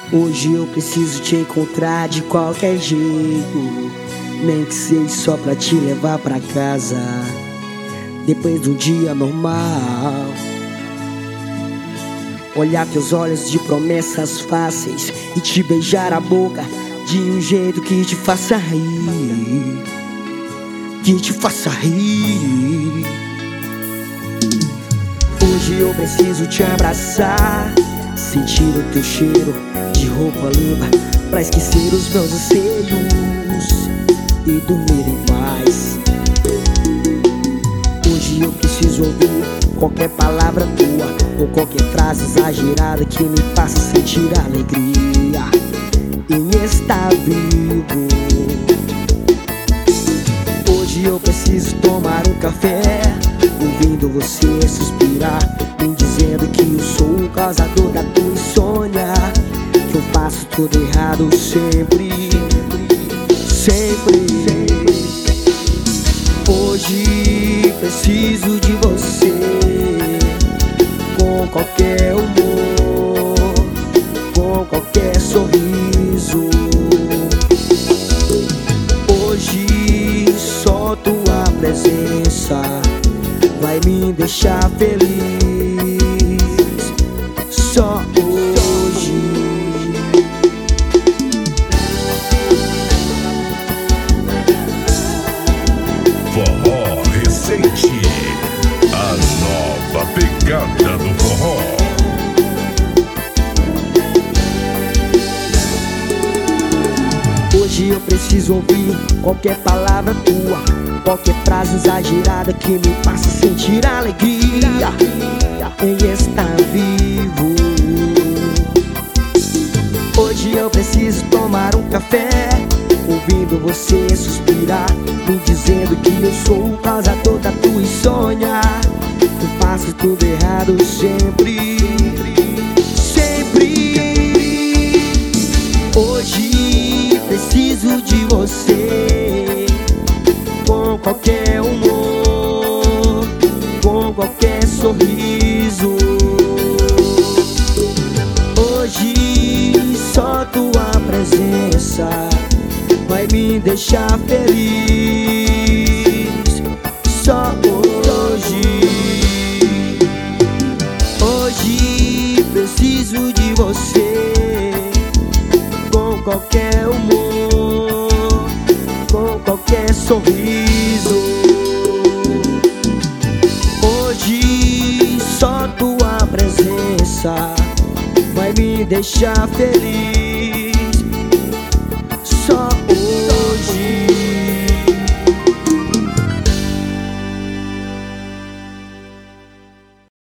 Hoje eu preciso te encontrar de qualquer jeito, nem que seja só pra te levar pra casa, depois de um dia normal. Olhar teus olhos de promessas fáceis e te beijar a boca de um jeito que te faça rir, que te faça rir. Hoje eu preciso te abraçar, sentir o teu cheiro de roupa limpa, pra esquecer os meus anseios e dormir em paz. Hoje eu preciso ouvir qualquer palavra tua ou qualquer frase exagerada que me faça sentir alegria em estar vivo. Hoje eu preciso tomar um café, ouvindo você suspirar, me dizendo que eu sou o causador da tua insônia, que eu faço tudo errado sempre, sempre. Hoje preciso de você, com qualquer humor, com qualquer sorriso. Hoje só tua presença vai me deixar feliz. Só hoje. Forró Recente, a nova pegada do forró. Hoje eu preciso ouvir qualquer palavra tua, qualquer frase exagerada que me faça sentir alegria em estar vivo. Hoje eu preciso tomar um café, ouvindo você suspirar, me dizendo que eu sou o causador da tua insônia, que eu faço tudo errado sempre, sempre. Hoje preciso de você, com qualquer humor, com qualquer sorriso. Hoje só tua presença vai me deixar feliz. Só hoje. Hoje preciso de você, com qualquer humor, com qualquer sorriso. Hoje só tua presença vai me deixar feliz. Só